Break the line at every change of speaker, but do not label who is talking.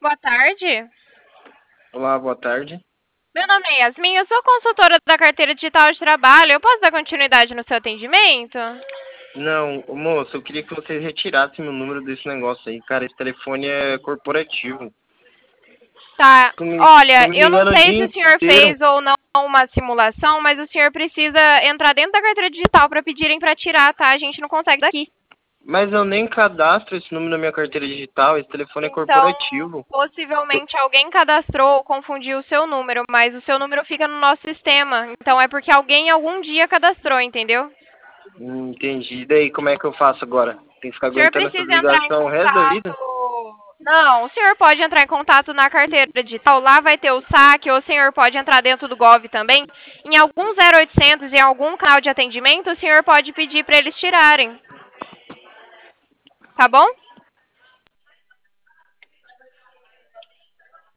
Boa tarde.
Olá, boa tarde.
Meu nome é Yasmin, eu sou consultora da carteira digital de trabalho. Eu posso dar continuidade no seu atendimento?
Não, moço, eu queria que você retirasse meu número desse negócio aí, cara. Esse telefone é corporativo.
Tá.
Tô
Olha,
me
eu não
ligando o
sei
dia
se o senhor
inteiro.
fez ou não uma simulação, mas o senhor precisa entrar dentro da carteira digital para pedirem para tirar, tá? A gente não consegue daqui.
Mas eu nem cadastro esse número na minha carteira digital. Esse telefone é
Então,
corporativo.
possivelmente alguém cadastrou ou confundiu o seu número, mas o seu número fica no nosso sistema. Então é porque alguém algum dia cadastrou, entendeu?
Entendi. E daí, como é que eu faço agora? Tem que ficar
O senhor
aguentando essas
precisa entrar em
ligações o resto da vida?
contato. Não, o senhor pode entrar em contato na carteira digital. Lá vai ter o saque, ou o senhor pode entrar dentro do Gov também. Em algum 0800, em algum canal de atendimento, o senhor pode pedir para eles tirarem. Tá bom?